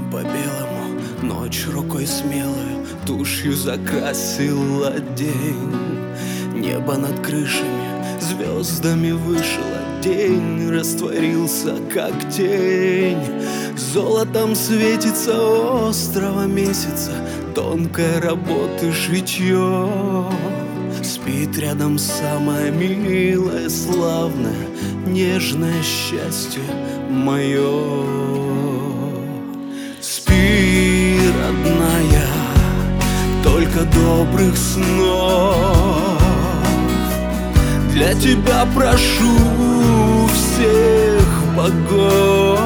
по белому, ночь рукой смелую тушью закрасила день. Небо над крышами звездами вышло, день растворился, как тень. Золотом светится острова месяца, тонкой работы шитье. Спит рядом самое милое, славное, нежное счастье мое. Спи, родная, только добрых снов. Для тебя прошу всех богов,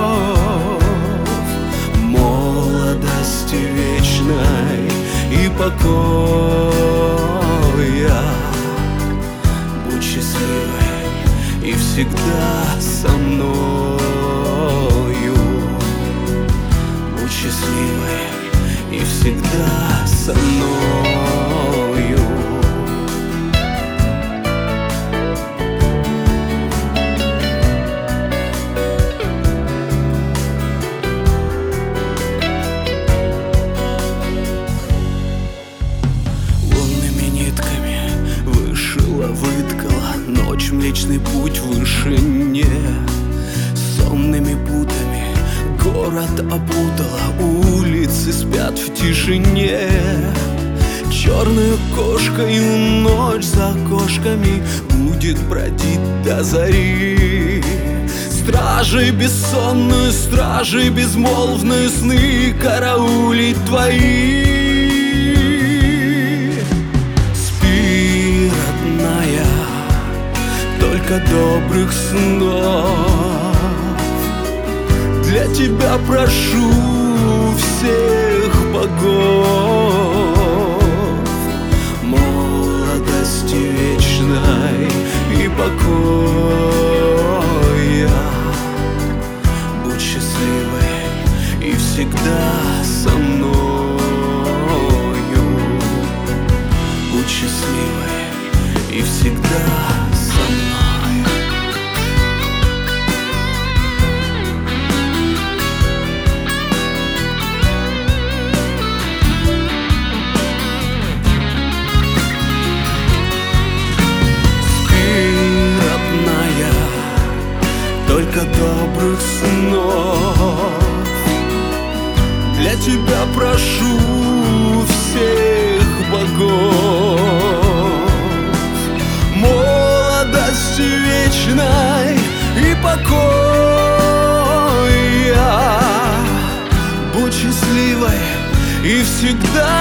молодости вечной и покоя. Будь счастливой и всегда со мною. Будь счастливой и всегда со мною. Выткала ночь Млечный Путь в вышине. Сонными путами город опутала, улицы спят в тишине. Черную кошкою ночь за окошками будет бродить до зари. Стражи бессонные, стражи безмолвные, сны караулить твои. Только добрых снов. Для тебя прошу всех богов, молодости вечной и покоя. Будь счастливой и всегда со мною. Будь счастливой и всегда со мной. Только добрых снов. Для тебя прошу всех богов, молодости вечной и покоя. Будь счастливой и всегда